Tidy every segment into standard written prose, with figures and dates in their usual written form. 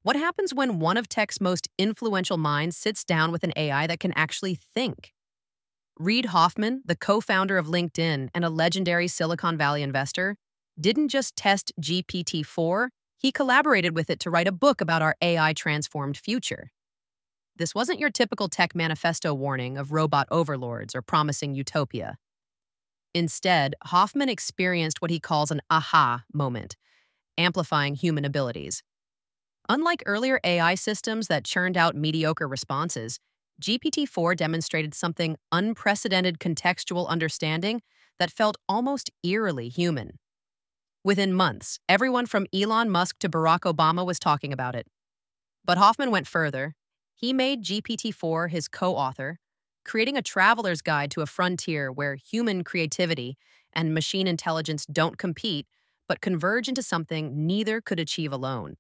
What happens when one of tech's most influential minds sits down with an AI that can actually think? Reid Hoffman, the co founder of LinkedIn and a legendary Silicon Valley investor, didn't just test GPT 4, he collaborated with it to write a book about our AI transformed future. This wasn't your typical tech manifesto warning of robot overlords or promising utopia. Instead, Hoffman experienced what he calls an aha moment, amplifying human abilities. Unlike earlier AI systems that churned out mediocre responses, GPT 4 demonstrated something unprecedented contextual understanding that felt almost eerily human. Within months, everyone from Elon Musk to Barack Obama was talking about it. But Hoffman went further. He made GPT 4 his co author, creating a traveler's guide to a frontier where human creativity and machine intelligence don't compete, but converge into something neither could achieve alone.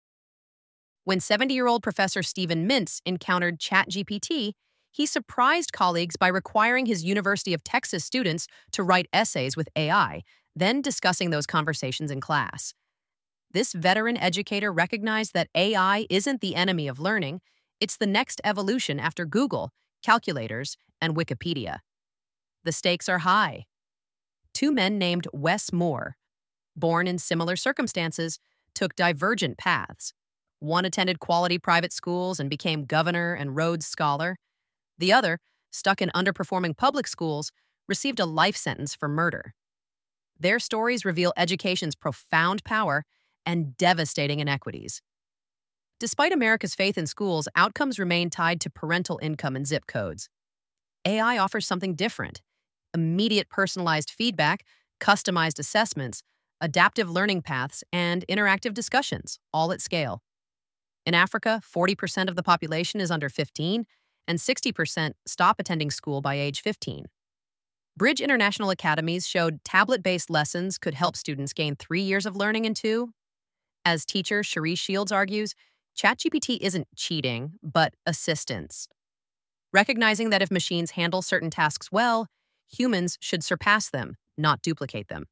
When 70-year-old Professor Stephen Mintz encountered ChatGPT, he surprised colleagues by requiring his University of Texas students to write essays with AI, then discussing those conversations in class. This veteran educator recognized that AI isn't the enemy of learning, it's the next evolution after Google, calculators, and Wikipedia. The stakes are high. Two men named Wes Moore, born in similar circumstances, took divergent paths. One attended quality private schools and became governor and Rhodes Scholar. The other, stuck in underperforming public schools, received a life sentence for murder. Their stories reveal education's profound power and devastating inequities. Despite America's faith in schools, outcomes remain tied to parental income and zip codes. AI offers something different: immediate personalized feedback, customized assessments, adaptive learning paths, and interactive discussions, all at scale. In Africa, 40% of the population is under 15, and 60% stop attending school by age 15. Bridge International Academies showed tablet-based lessons could help students gain 3 years of learning in 2. As teacher Cherie Shields argues, ChatGPT isn't cheating, but assistance. Recognizing that if machines handle certain tasks well, humans should surpass them, not duplicate them.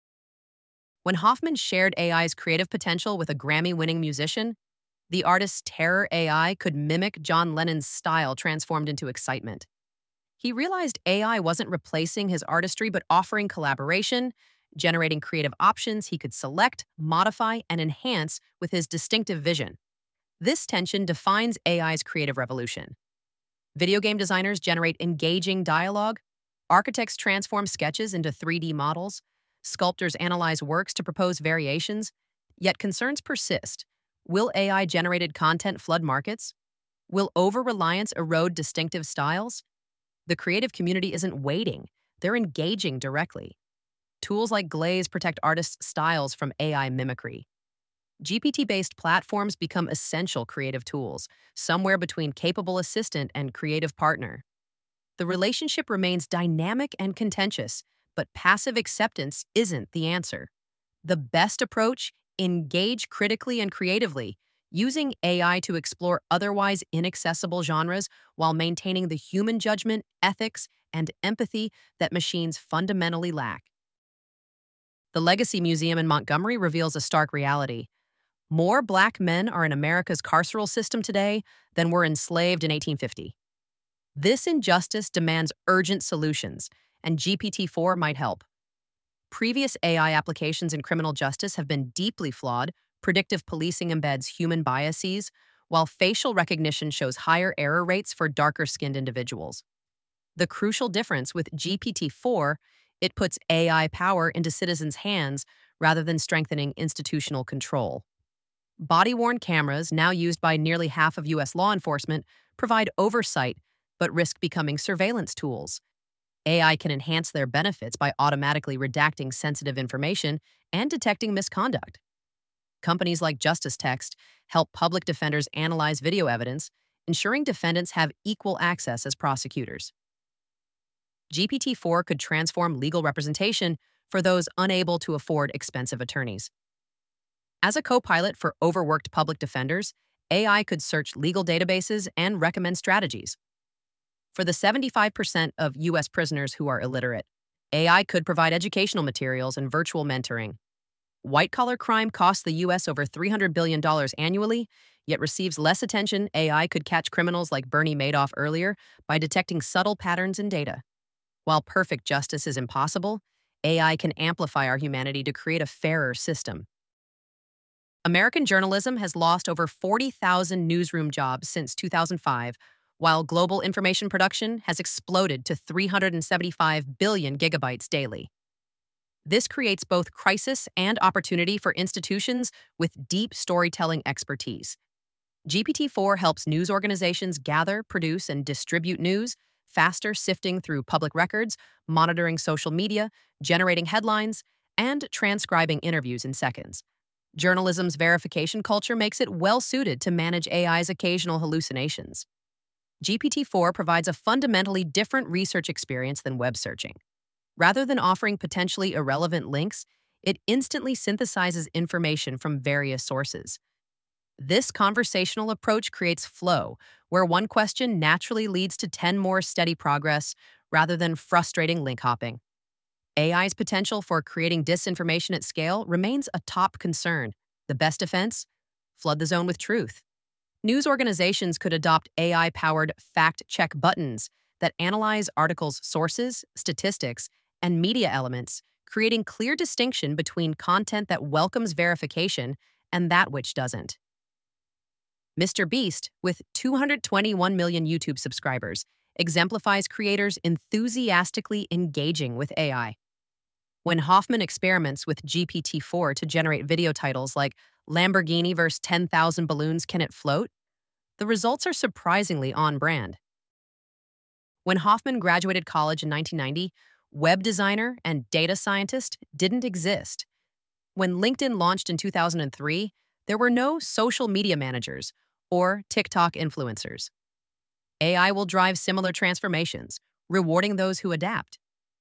When Hoffman shared AI's creative potential with a Grammy-winning musician, the artist's terror AI could mimic John Lennon's style transformed into excitement. He realized AI wasn't replacing his artistry but offering collaboration, generating creative options he could select, modify, and enhance with his distinctive vision. This tension defines AI's creative revolution. Video game designers generate engaging dialogue, architects transform sketches into 3D models, sculptors analyze works to propose variations, yet concerns persist. Will AI-generated content flood markets? Will over-reliance erode distinctive styles? The creative community isn't waiting, they're engaging directly. Tools like Glaze protect artists' styles from AI mimicry. GPT-based platforms become essential creative tools, somewhere between capable assistant and creative partner. The relationship remains dynamic and contentious, but passive acceptance isn't the answer. The best approach: engage critically and creatively, using AI to explore otherwise inaccessible genres while maintaining the human judgment, ethics, and empathy that machines fundamentally lack. The Legacy Museum in Montgomery reveals a stark reality. More Black men are in America's carceral system today than were enslaved in 1850. This injustice demands urgent solutions, and GPT 4 might help. Previous AI applications in criminal justice have been deeply flawed. Predictive policing embeds human biases, while facial recognition shows higher error rates for darker-skinned individuals. The crucial difference with GPT 4, it puts AI power into citizens' hands rather than strengthening institutional control. Body-worn cameras, now used by nearly half of U.S. law enforcement, provide oversight but risk becoming surveillance tools. AI can enhance their benefits by automatically redacting sensitive information and detecting misconduct. Companies like Justice Text help public defenders analyze video evidence, ensuring defendants have equal access as prosecutors. GPT 4 could transform legal representation for those unable to afford expensive attorneys. As a co-pilot for overworked public defenders, AI could search legal databases and recommend strategies. For the 75% of U.S. prisoners who are illiterate, AI could provide educational materials and virtual mentoring. White-collar crime costs the U.S. over $300 billion annually, yet receives less attention. AI could catch criminals like Bernie Madoff earlier by detecting subtle patterns in data. While perfect justice is impossible, AI can amplify our humanity to create a fairer system. American journalism has lost over 40,000 newsroom jobs since 2005, while global information production has exploded to 375 billion gigabytes daily. This creates both crisis and opportunity for institutions with deep storytelling expertise. GPT-4 helps news organizations gather, produce, and distribute news faster, sifting through public records, monitoring social media, generating headlines, and transcribing interviews in seconds. Journalism's verification culture makes it well-suited to manage AI's occasional hallucinations. GPT-4 provides a fundamentally different research experience than web searching. Rather than offering potentially irrelevant links, it instantly synthesizes information from various sources. This conversational approach creates flow, where one question naturally leads to 10 more steady progress rather than frustrating link hopping. AI's potential for creating disinformation at scale remains a top concern. The best defense? Flood the zone with truth. News organizations could adopt AI-powered fact-check buttons that analyze articles' sources, statistics, and media elements, creating clear distinction between content that welcomes verification and that which doesn't. Mr. Beast, with 221 million YouTube subscribers, exemplifies creators enthusiastically engaging with AI. When Hoffman experiments with GPT-4 to generate video titles like Lamborghini vs. 10,000 balloons, can it float? The results are surprisingly on brand. When Hoffman graduated college in 1990, web designer and data scientist didn't exist. When LinkedIn launched in 2003, there were no social media managers or TikTok influencers. AI will drive similar transformations, rewarding those who adapt.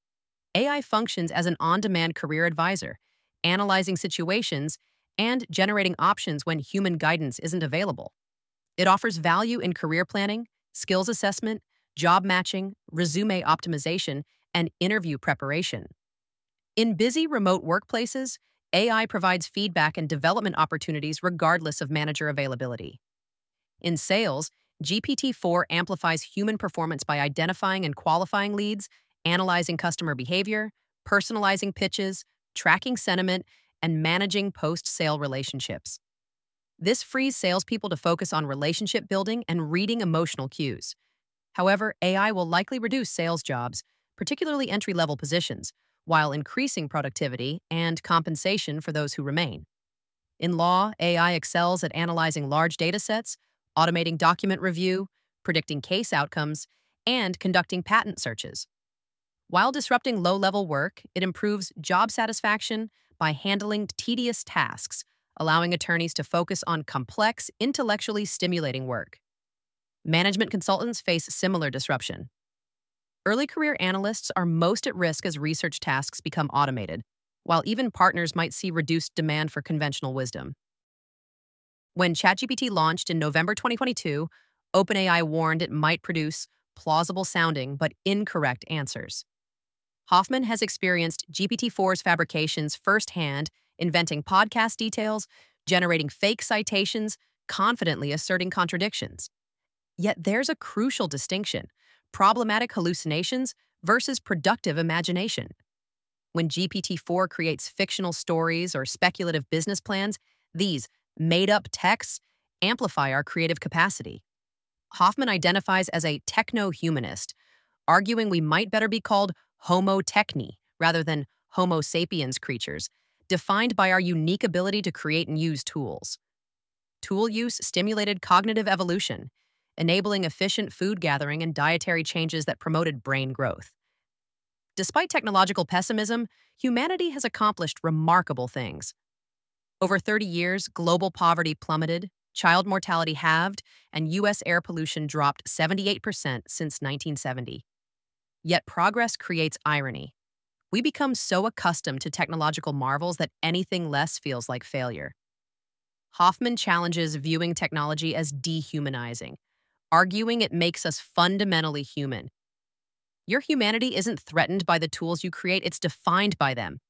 AI functions as an on-demand career advisor, analyzing situations and generating options when human guidance isn't available. It offers value in career planning, skills assessment, job matching, resume optimization, and interview preparation. In busy remote workplaces, AI provides feedback and development opportunities regardless of manager availability. In sales, GPT-4 amplifies human performance by identifying and qualifying leads, analyzing customer behavior, personalizing pitches, tracking sentiment, and managing post-sale relationships. This frees salespeople to focus on relationship building and reading emotional cues. However, AI will likely reduce sales jobs, particularly entry-level positions, while increasing productivity and compensation for those who remain. In law, AI excels at analyzing large data sets, automating document review, predicting case outcomes, and conducting patent searches. While disrupting low-level work, it improves job satisfaction by handling tedious tasks, allowing attorneys to focus on complex, intellectually stimulating work. Management consultants face similar disruption. Early career analysts are most at risk as research tasks become automated, while even partners might see reduced demand for conventional wisdom. When ChatGPT launched in November 2022, OpenAI warned it might produce plausible-sounding but incorrect answers. Hoffman has experienced GPT-4's fabrications firsthand, inventing podcast details, generating fake citations, confidently asserting contradictions. Yet there's a crucial distinction: problematic hallucinations versus productive imagination. When GPT-4 creates fictional stories or speculative business plans, these made-up texts amplify our creative capacity. Hoffman identifies as a techno-humanist, arguing we might better be called Homo techni rather than Homo sapiens creatures, defined by our unique ability to create and use tools. Tool use stimulated cognitive evolution, enabling efficient food gathering and dietary changes that promoted brain growth. Despite technological pessimism, humanity has accomplished remarkable things. Over 30 years, global poverty plummeted, child mortality halved, and U.S. air pollution dropped 78% since 1970. Yet progress creates irony. We become so accustomed to technological marvels that anything less feels like failure. Hoffman challenges viewing technology as dehumanizing, arguing it makes us fundamentally human. Your humanity isn't threatened by the tools you create, it's defined by them.